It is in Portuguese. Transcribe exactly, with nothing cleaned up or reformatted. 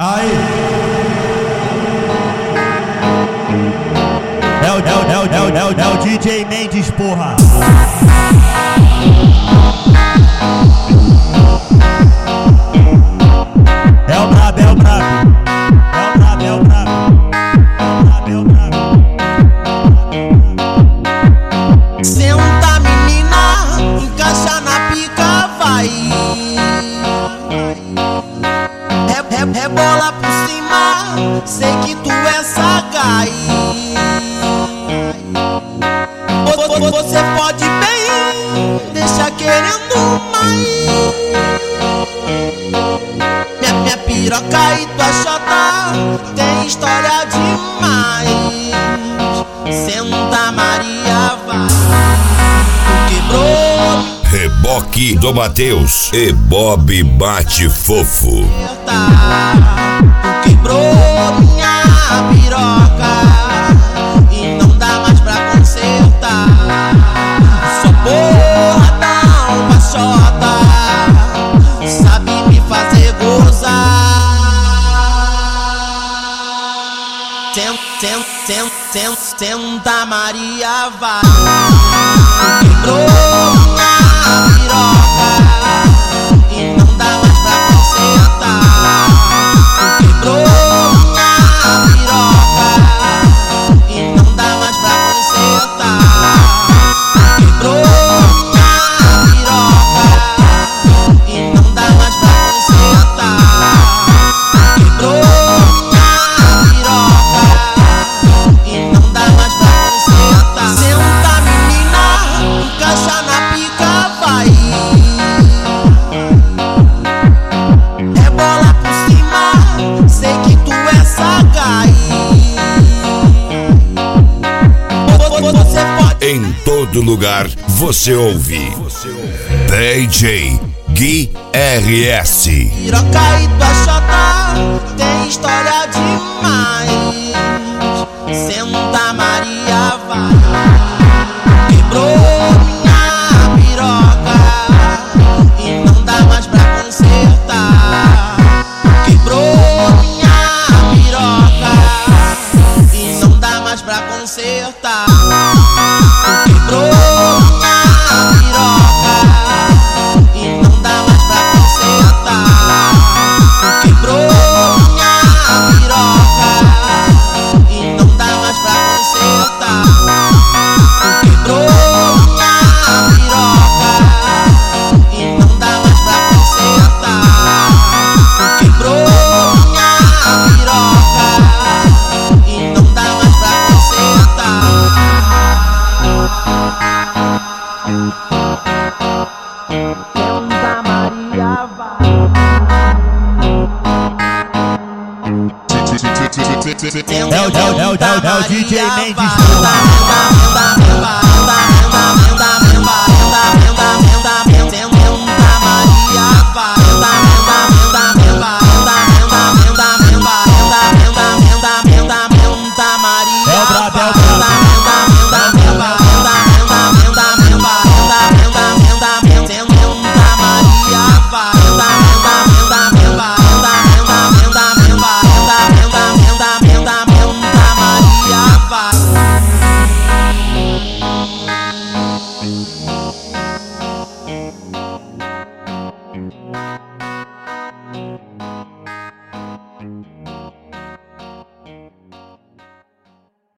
Aí é o, é o, é o, é o, é o, é o D J Mendes, porra. É o brabo, é o brabo. É o brabo, é o brabo. É o brabo, é o brabo. Senta, menina, encaixa na pica, vai. Re, re, rebola por cima, sei que tu é sagaz. Você pode bem, deixa querendo mais. Minha, minha piroca e tua xota tem história demais. Senta, Maria, vai. Tu quebrou. Reboque do Matheus e Bob Bate Fofo. Tu quebrou minha piroca e não dá mais pra consertar. Só porradão, baixota, sabe me fazer gozar. Senta, senta, senta, senta, Maria, vai. Tu quebrou minha piroca e não dá mais pra consertar. Tu quebrou minha piroca e não dá mais pra consertar. Tu quebrou minha piroca e não dá mais pra consertar. Tu quebrou minha piroca e não dá mais pra consertar. Senta, menina, encaixa na pica, vai. Rebola por cima, sei que tu é sagaz. Você pode. Em todo lugar você ouve D J Gui R S. Piroca e tua xota tem história demais. Senta, Maria, vai. Quebrou minha piroca e não dá mais pra consertar. Quebrou minha piroca e não dá mais pra consertar. Quebrou minha piroca e não dá mais pra consertar. Quebrou minha piroca e não dá mais pra consertar. Quebrou minha piroca e não dá mais pra consertar. Quebrou minha piroca e não dá mais pra consertar. Senta, Maria, vai. É o, é o, é o, é o, é o D J Mendes, porra. Thank you.